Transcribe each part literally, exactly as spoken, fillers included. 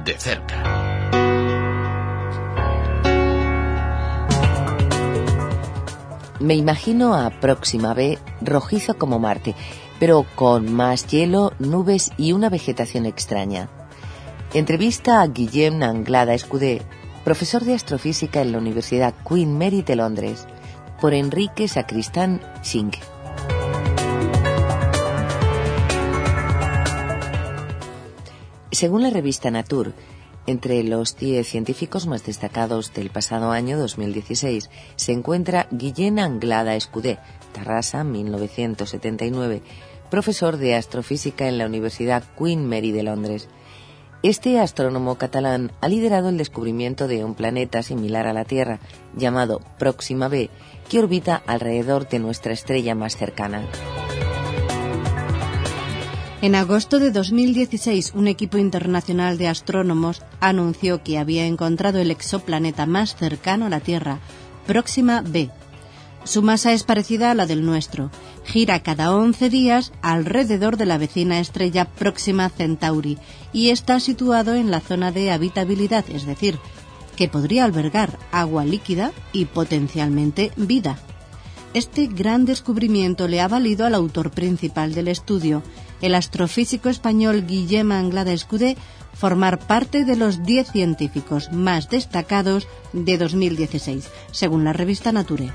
de cerca. Me imagino a Próxima B rojizo como Marte, pero con más hielo, nubes y una vegetación extraña. Entrevista a Guillem Anglada Escudé, profesor de astrofísica en la Universidad Queen Mary de Londres, por Enrique Sacristán Ching. Según la revista Nature, entre los diez científicos más destacados del pasado año dos mil dieciséis se encuentra Guillem Anglada Escudé, Tarrasa, mil novecientos setenta y nueve, profesor de astrofísica en la Universidad Queen Mary de Londres. Este astrónomo catalán ha liderado el descubrimiento de un planeta similar a la Tierra, llamado Próxima B, que orbita alrededor de nuestra estrella más cercana. En agosto de dos mil dieciséis, un equipo internacional de astrónomos anunció que había encontrado el exoplaneta más cercano a la Tierra, Próxima B. Su masa es parecida a la del nuestro. Gira cada once días alrededor de la vecina estrella Próxima Centauri y está situado en la zona de habitabilidad, es decir, que podría albergar agua líquida y potencialmente vida. Este gran descubrimiento le ha valido al autor principal del estudio, el astrofísico español Guillem Anglada Escudé, formar parte de los diez científicos más destacados de dos mil dieciséis, según la revista Nature.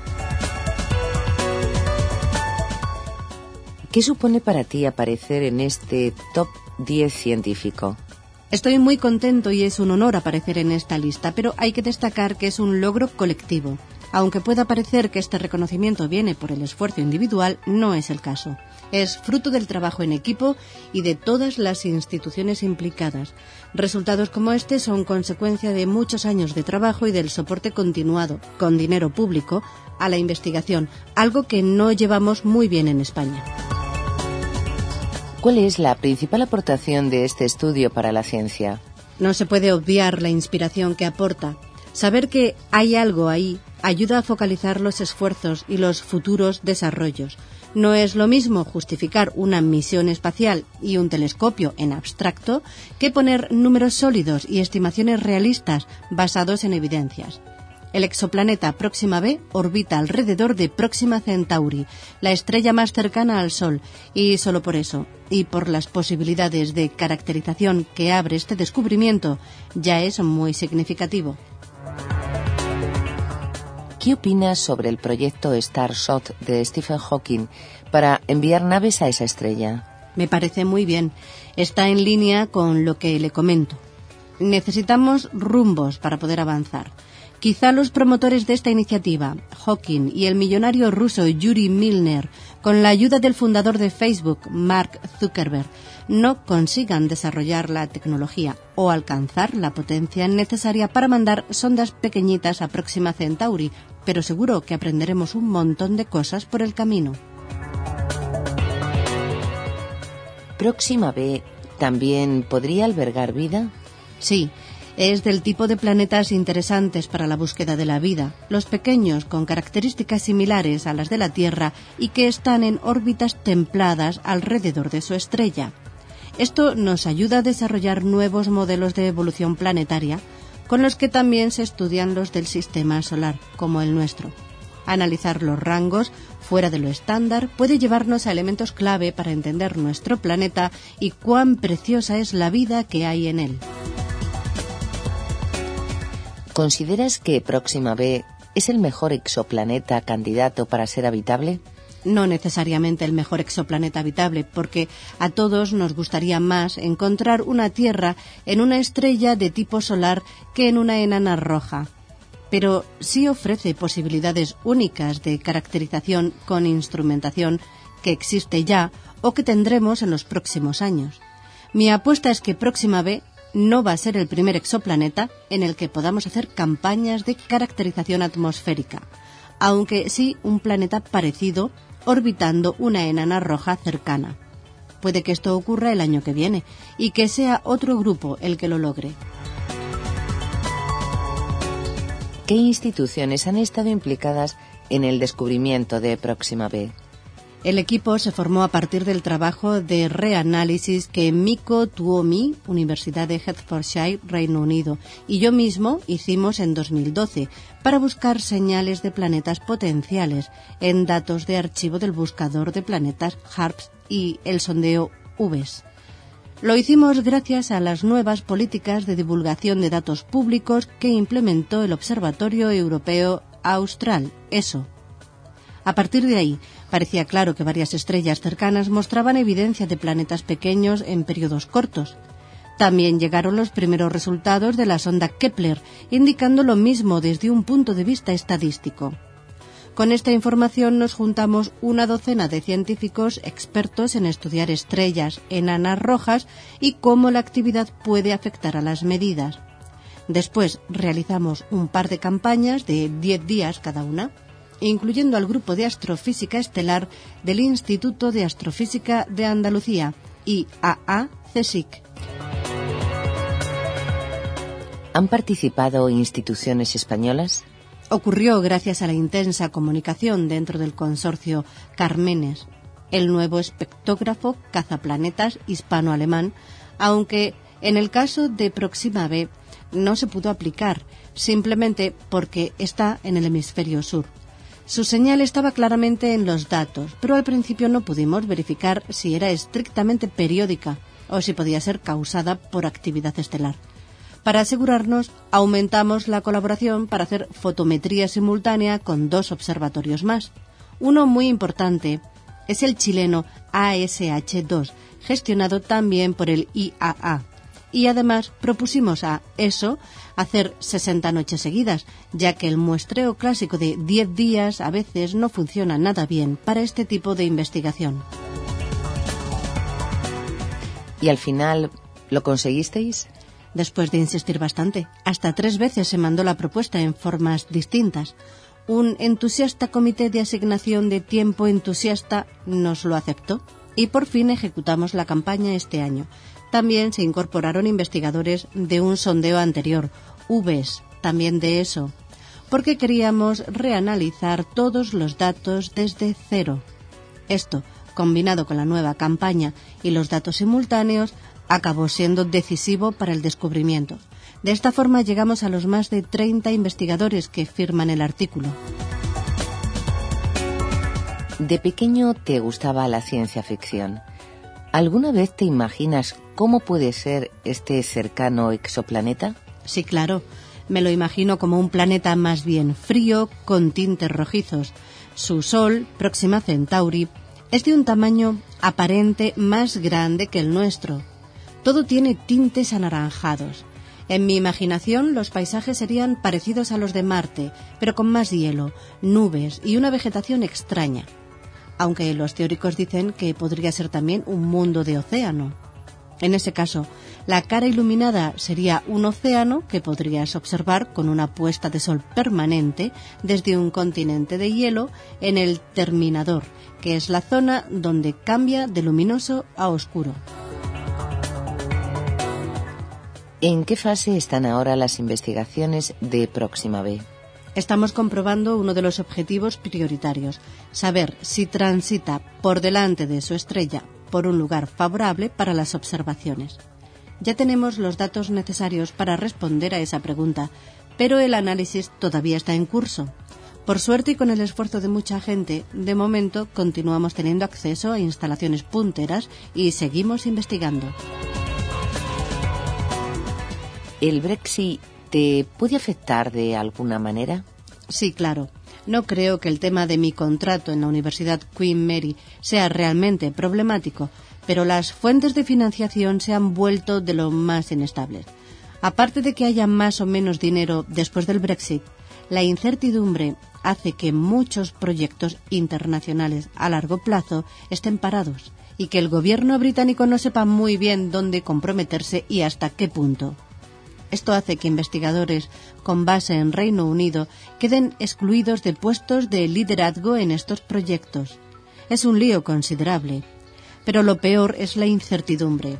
¿Qué supone para ti aparecer en este top diez científico? Estoy muy contento y es un honor aparecer en esta lista, pero hay que destacar que es un logro colectivo. Aunque pueda parecer que este reconocimiento viene por el esfuerzo individual, no es el caso. Es fruto del trabajo en equipo y de todas las instituciones implicadas. Resultados como este son consecuencia de muchos años de trabajo y del soporte continuado, con dinero público, a la investigación, algo que no llevamos muy bien en España. ¿Cuál es la principal aportación de este estudio para la ciencia? No se puede obviar la inspiración que aporta. Saber que hay algo ahí ayuda a focalizar los esfuerzos y los futuros desarrollos. No es lo mismo justificar una misión espacial y un telescopio en abstracto que poner números sólidos y estimaciones realistas basados en evidencias. El exoplaneta Próxima B orbita alrededor de Próxima Centauri, la estrella más cercana al Sol, y solo por eso, y por las posibilidades de caracterización que abre este descubrimiento, ya es muy significativo. ¿Qué opinas sobre el proyecto Starshot de Stephen Hawking para enviar naves a esa estrella? Me parece muy bien. Está en línea con lo que le comento. Necesitamos rumbos para poder avanzar. Quizá los promotores de esta iniciativa, Hawking y el millonario ruso Yuri Milner, con la ayuda del fundador de Facebook, Mark Zuckerberg, no consigan desarrollar la tecnología o alcanzar la potencia necesaria para mandar sondas pequeñitas a Próxima Centauri, pero seguro que aprenderemos un montón de cosas por el camino. ¿Próxima B también podría albergar vida? Sí. Es del tipo de planetas interesantes para la búsqueda de la vida, los pequeños con características similares a las de la Tierra y que están en órbitas templadas alrededor de su estrella. Esto nos ayuda a desarrollar nuevos modelos de evolución planetaria, con los que también se estudian los del sistema solar, como el nuestro. Analizar los rangos fuera de lo estándar puede llevarnos a elementos clave para entender nuestro planeta y cuán preciosa es la vida que hay en él. ¿Consideras que Próxima B es el mejor exoplaneta candidato para ser habitable? No necesariamente el mejor exoplaneta habitable, porque a todos nos gustaría más encontrar una Tierra en una estrella de tipo solar que en una enana roja. Pero sí ofrece posibilidades únicas de caracterización con instrumentación que existe ya o que tendremos en los próximos años. Mi apuesta es que Próxima B no va a ser el primer exoplaneta en el que podamos hacer campañas de caracterización atmosférica, aunque sí un planeta parecido orbitando una enana roja cercana. Puede que esto ocurra el año que viene y que sea otro grupo el que lo logre. ¿Qué instituciones han estado implicadas en el descubrimiento de Próxima B? El equipo se formó a partir del trabajo de reanálisis que Mikko Tuomi, Universidad de Hertfordshire, Reino Unido, y yo mismo hicimos en dos mil doce para buscar señales de planetas potenciales en datos de archivo del buscador de planetas HARPS y el sondeo V E S. Lo hicimos gracias a las nuevas políticas de divulgación de datos públicos que implementó el Observatorio Europeo Austral, E S O. A partir de ahí, parecía claro que varias estrellas cercanas mostraban evidencia de planetas pequeños en periodos cortos. También llegaron los primeros resultados de la sonda Kepler, indicando lo mismo desde un punto de vista estadístico. Con esta información nos juntamos una docena de científicos expertos en estudiar estrellas enanas rojas y cómo la actividad puede afectar a las medidas. Después realizamos un par de campañas de diez días cada una, incluyendo al Grupo de Astrofísica Estelar del Instituto de Astrofísica de Andalucía, I A A C S I C. ¿Han participado instituciones españolas? Ocurrió gracias a la intensa comunicación dentro del consorcio Carmenes, el nuevo espectógrafo cazaplanetas hispano-alemán, aunque en el caso de Próxima B no se pudo aplicar, simplemente porque está en el hemisferio sur. Su señal estaba claramente en los datos, pero al principio no pudimos verificar si era estrictamente periódica o si podía ser causada por actividad estelar. Para asegurarnos, aumentamos la colaboración para hacer fotometría simultánea con dos observatorios más. Uno muy importante es el chileno A S H dos, gestionado también por el I A A. Y además propusimos a E S O hacer sesenta noches seguidas, ya que el muestreo clásico de diez días a veces no funciona nada bien para este tipo de investigación. ¿Y al final lo conseguisteis? Después de insistir bastante, hasta tres veces se mandó la propuesta en formas distintas. Un entusiasta comité de asignación de tiempo entusiasta nos lo aceptó y por fin ejecutamos la campaña este año. También se incorporaron investigadores de un sondeo anterior, V E S, también de E S O, porque queríamos reanalizar todos los datos desde cero. Esto, combinado con la nueva campaña y los datos simultáneos, acabó siendo decisivo para el descubrimiento. De esta forma llegamos a los más de treinta investigadores que firman el artículo. De pequeño te gustaba la ciencia ficción. ¿Alguna vez te imaginas cómo puede ser este cercano exoplaneta? Sí, claro. Me lo imagino como un planeta más bien frío, con tintes rojizos. Su Sol, Próxima Centauri, es de un tamaño aparente más grande que el nuestro. Todo tiene tintes anaranjados. En mi imaginación, los paisajes serían parecidos a los de Marte, pero con más hielo, nubes y una vegetación extraña. Aunque los teóricos dicen que podría ser también un mundo de océano. En ese caso, la cara iluminada sería un océano que podrías observar con una puesta de sol permanente desde un continente de hielo en el terminador, que es la zona donde cambia de luminoso a oscuro. ¿En qué fase están ahora las investigaciones de Próxima B? Estamos comprobando uno de los objetivos prioritarios, saber si transita por delante de su estrella por un lugar favorable para las observaciones. Ya tenemos los datos necesarios para responder a esa pregunta, pero el análisis todavía está en curso. Por suerte y con el esfuerzo de mucha gente, de momento continuamos teniendo acceso a instalaciones punteras y seguimos investigando. ¿El Brexit te puede afectar de alguna manera? Sí, claro. No creo que el tema de mi contrato en la Universidad Queen Mary sea realmente problemático, pero las fuentes de financiación se han vuelto de lo más inestables. Aparte de que haya más o menos dinero después del Brexit, la incertidumbre hace que muchos proyectos internacionales a largo plazo estén parados y que el gobierno británico no sepa muy bien dónde comprometerse y hasta qué punto. Esto hace que investigadores con base en Reino Unido queden excluidos de puestos de liderazgo en estos proyectos. Es un lío considerable, pero lo peor es la incertidumbre.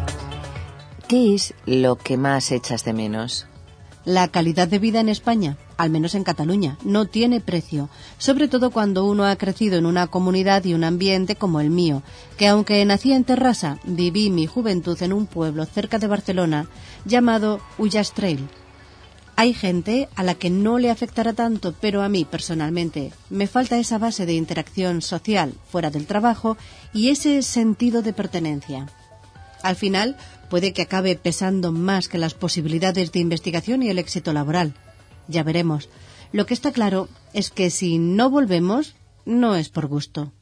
¿Qué es lo que más echas de menos? La calidad de vida en España. al menos en Cataluña, no tiene precio, sobre todo cuando uno ha crecido en una comunidad y un ambiente como el mío, que aunque nací en Terrassa, viví mi juventud en un pueblo cerca de Barcelona llamado Ullastrell. Hay gente a la que no le afectará tanto, pero a mí, personalmente, me falta esa base de interacción social fuera del trabajo y ese sentido de pertenencia. Al final, puede que acabe pesando más que las posibilidades de investigación y el éxito laboral. Ya veremos. Lo que está claro es que si no volvemos, no es por gusto.